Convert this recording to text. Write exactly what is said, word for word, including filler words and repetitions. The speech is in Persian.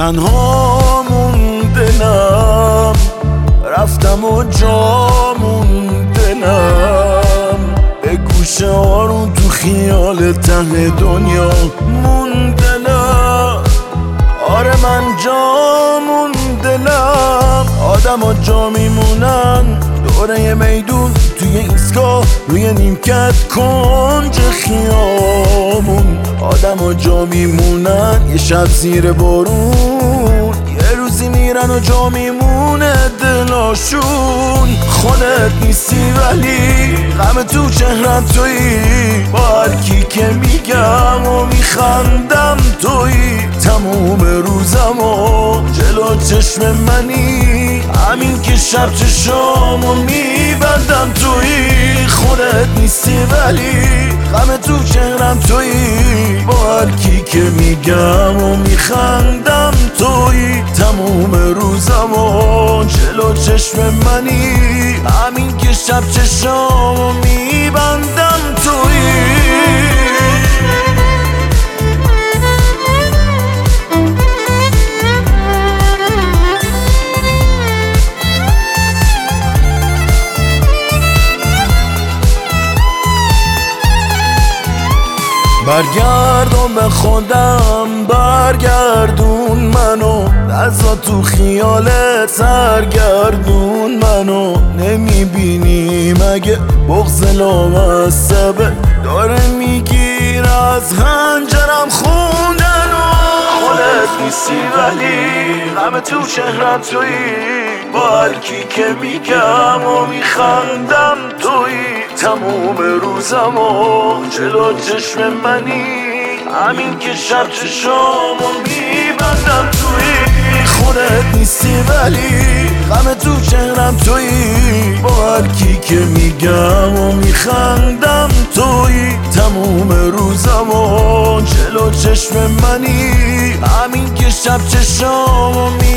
تنها موندنم، رفتم و جا موندنم، به گوشه آروم تو خیال ته دنیا موندنم. آره من جا موندنم، آدم ها جا میمونن دوره یه میدون، توی ایستگاه روی نیمکت کنج خیامون. آدم ها جا میمونن یه شب زیر بارون، یه روزی میرن و جا میمونه دلاشون. خودت نیستی ولی غم تو چهرت تویی، با هر کی که میگم و میخندم تویی. تموم روزم و جلو چشم منی، همین که شب چشامو میبندم تویی. خودت نیستی ولی غم تو چهرم تویی، با هر کی که میگم و میخندم تویی. تموم روزم و جلو چشم منی، همین که شب چشامو میبندم تویی. برگردون به خودم، برگردون منو، لحظا تو خیالت سرگردون منو. نمیبینی مگه بغض لامصبه داره میگیر از هنجرم خوندنو. خودت نیستی ولی غم تو چهرم تویی، با هر کی که میگم و میخندم تویی. تموم روزم و جلو چشم منی، همین که شب چشامو میبندم تویی. خودت نیستی ولی غم تو چهرم تویی، با هر کی که میگم و میخندم تویی. تموم روزم و جلو چشم منی، همین که شب چشامو میبندم